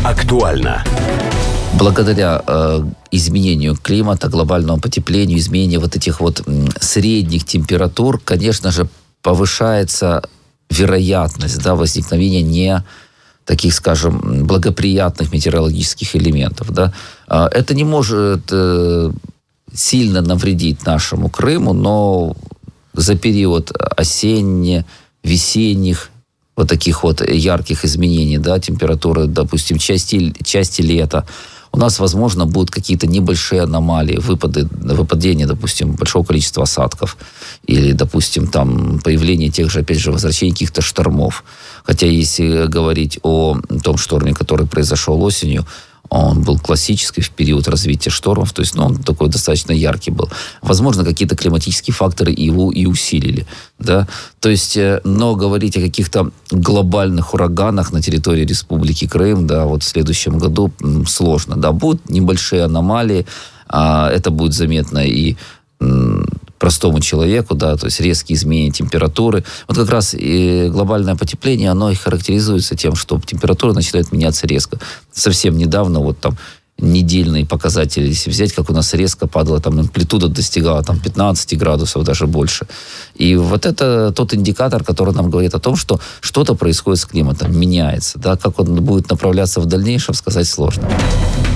актуально. Благодаря изменению климата, глобальному потеплению, изменению вот этих вот средних температур, конечно же, повышается вероятность возникновения не таких, скажем, благоприятных метеорологических элементов. Да. Это не может сильно навредить нашему Крыму, но за период осенне-весенних вот таких вот ярких изменений, температуры, допустим, части лета, у нас, возможно, будут какие-то небольшие аномалии, выпадение, допустим, большого количества осадков или, допустим, там появление тех же, опять же, возвращения каких-то штормов. Хотя, если говорить о том шторме, который произошел осенью, он был классический в период развития штормов, то есть он такой достаточно яркий был. Возможно, какие-то климатические факторы его и усилили. Да? То есть, но говорить о каких-то глобальных ураганах на территории Республики Крым, в следующем году сложно. Да, будут небольшие аномалии, это будет заметно и простому человеку, то есть резкие изменения температуры. Вот как раз и глобальное потепление, оно и характеризуется тем, что температура начинает меняться резко. Совсем недавно, недельные показатели, если взять, как у нас резко падала, амплитуда достигала 15 градусов, даже больше. И вот это тот индикатор, который нам говорит о том, что что-то происходит с климатом, меняется. Как он будет направляться в дальнейшем, сказать сложно.